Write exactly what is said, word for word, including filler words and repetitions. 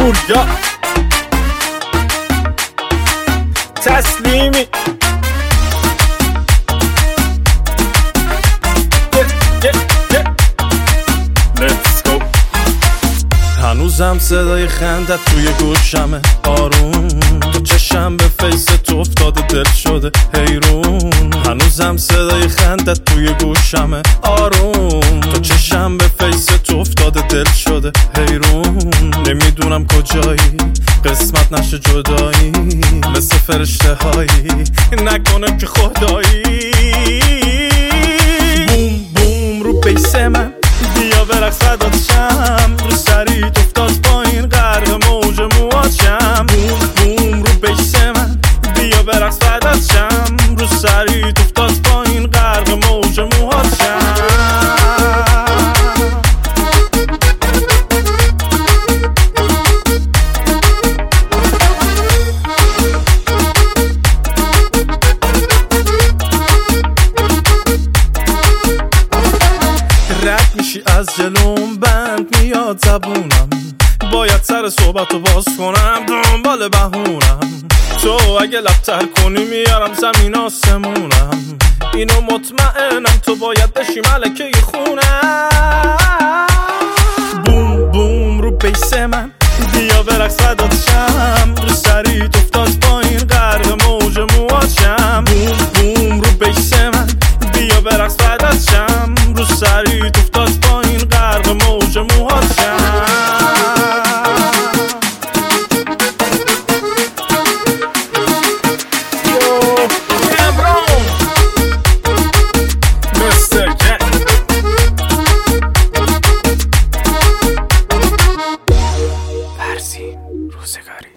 پوریا تسلیمی هنوزم صدای خندت توی گوشمه آروم، تو چشم به فیس تو افتاده دل شده حیرون. هنوزم صدای خندت توی گوشمه آروم، تو چشم به فیس تو افتاده دل شده حیرون. نمیدونم کجایی قسمت نشه جدایی، مثل فرشته هایی نکنه که خدایی. بوم بوم رو بیس من بیا برقص فدات شم، رو سریت افتاد پایین غرق موج موهات شم. بوم بوم رو بیس من بیا برقص فدات شم، رو سریت افتاد پایین غرق موج موهات شم. رد میشی از جلوم بند میاد زبونم، باید سر صحبتو باز کنم دنبال بهونم. تو اگه لبتر کنی میارم زمین آسمونم، اینو مطمئنم تو باید بشی ملکه خونم. بوم بوم رو بیس من بیا برقص فدات شم، رو سریت افتاد پایین غرق موج موهات شم. بوم بوم رو بیس من بیا برقص فدات شم، رو سریت افتاد پایین غرق موج موهات شم. روزگاری